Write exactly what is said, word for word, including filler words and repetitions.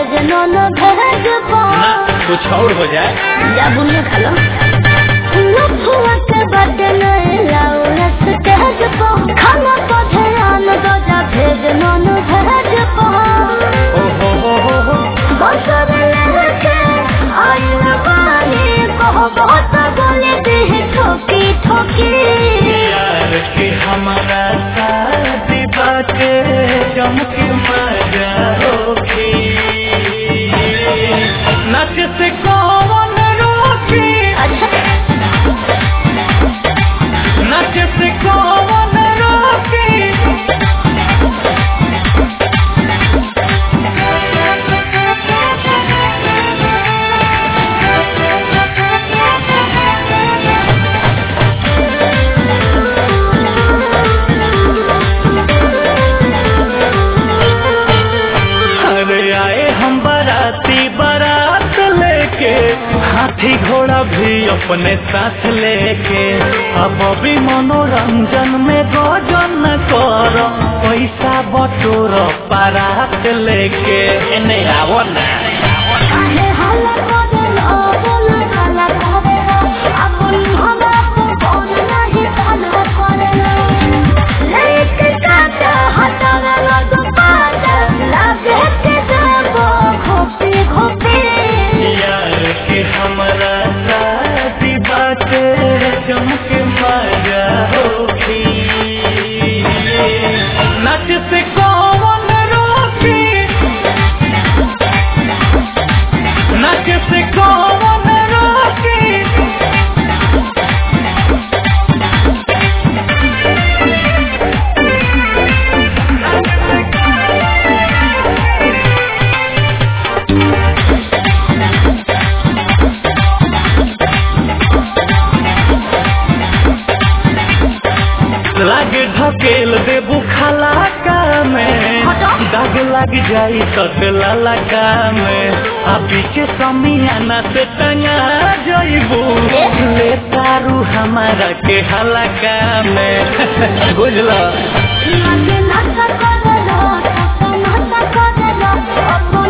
भेज non veg ना कुछ और हो जाए। या बुनिया खा लो फुआ के बदन लाओ रस तेज को खाना को ध्यान दो जा भेज नॉन भेज को ओ हो हो हो हो बसर लहके आई लगानी कहो बहुत बोले दे ठोकी ठोकी यार के हमारा शादी बाटे चमके मजा होगी नाच से कौन रोकी नाच से कौन रोकी अरे आए हम बाराती बारात लेके हाथी घोड़ा भी अपने साथ लेके अब भी मनोरंजन में गोजन कर पैसा बटोर बारात लेके नहीं आवो ना काहे हल्ला करेलो बोला हल्ला करेलो अपन हमरा को बोल नहीं हल्ला करेलो लेके काटा हटावेलो दुपाटा लागे के जाबो खोपी खोपी यार के हमारा शादी बाटे चमके मजा होगी नाच से कौन रोकी नाच से कौन रोकी लागे ढकेल देबू खलाका में दाग लग जाई ततला लगा में आ पीछे समियाना से टंगा जाइबू ले तारू हमारा के हलाका में बुझला लागे नाचा करेलो नाचा करेलो अब